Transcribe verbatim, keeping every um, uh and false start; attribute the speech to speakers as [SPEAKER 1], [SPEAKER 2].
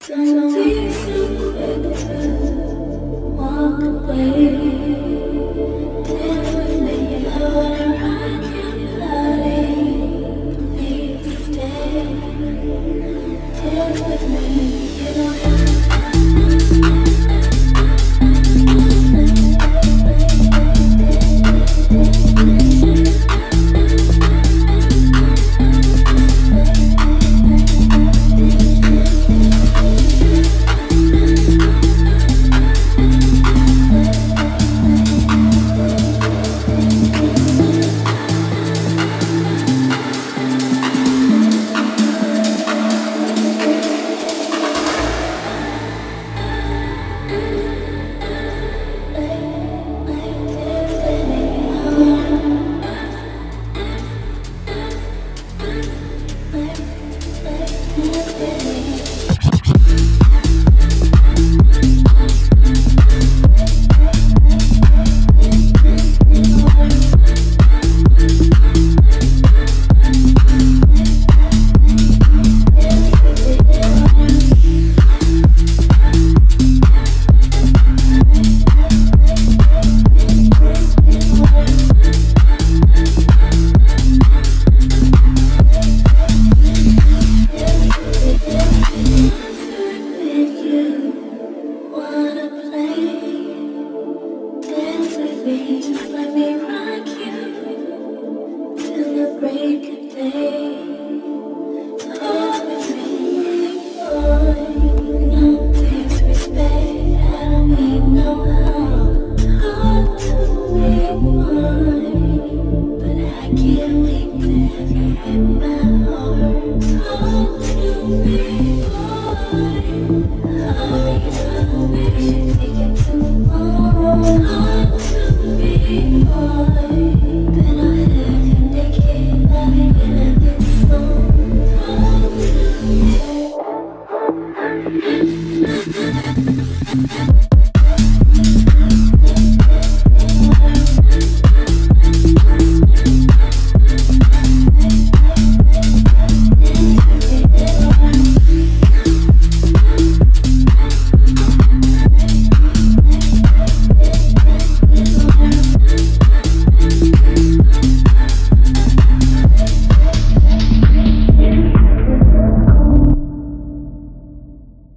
[SPEAKER 1] Don't be so quick to walk away. Dance with me, I wanna rock your body. Please stay. Dance with me, you don't have Take it too long, hard to be boy.